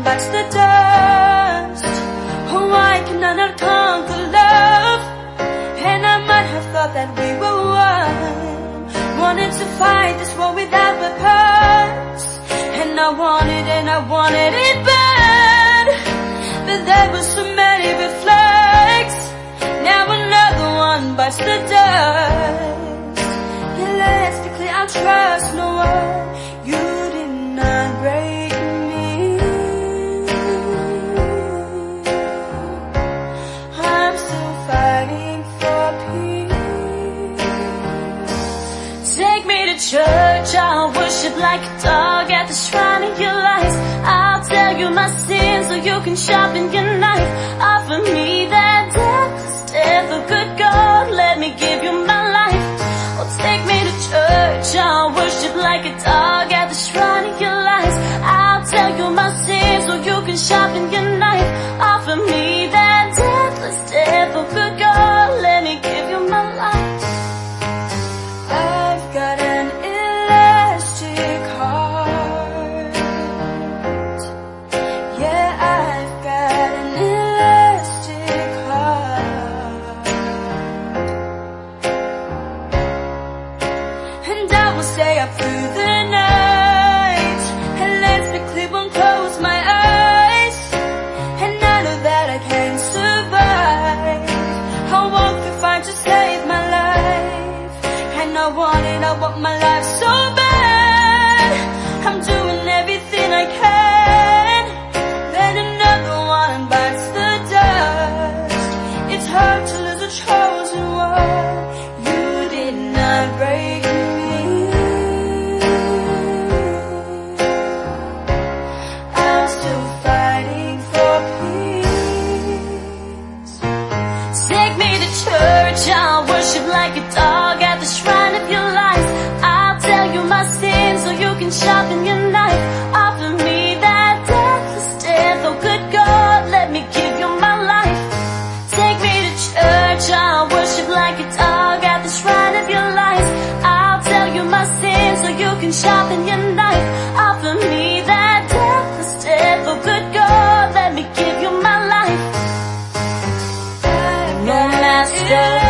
bites the dust. Oh, why can I not conquer love? And I might have thought that we were one. Wanted to fight this war without weapons, and I wanted it bad. But there were so many red flags. Now another one bites the dust. Yeah, let's be clear, I trust no one. You did not break me. I'm still fighting for peace. Take me to church, I'll worship like a dog at the shrine of your lies. I'll tell you my sins so you can sharpen your knife. Offer me that deathless death, oh good God, let me give you my life. Oh, take me to church, I'll worship like a dog at the shrine of your lies. I'll tell you my sins so you can sharpen your knife. Offer me that deathless death, oh good God, let me give you my life. I've got an elastic heart. Yeah, I've got an elastic heart. And I will stay up through the night. And let's be clear, won't close my eyes. And I know that I can survive. I won't be fine to save my life. And I want my life so bad. I'm doing everything I can. Then another one bites the dust. It's hard to lose a chosen one. You did not break me. I'm still fighting for peace. Take me to church, I'll worship like a dog at the shrine of your life. I'll tell you my sins so you can sharpen your knife. Offer me that deathless death, oh good God, let me give you my life. Take me to church, I'll worship like a dog at the shrine of your life. I'll tell you my sins so you can sharpen your knife. Offer me that deathless death, oh good God, let me give you my life. No master.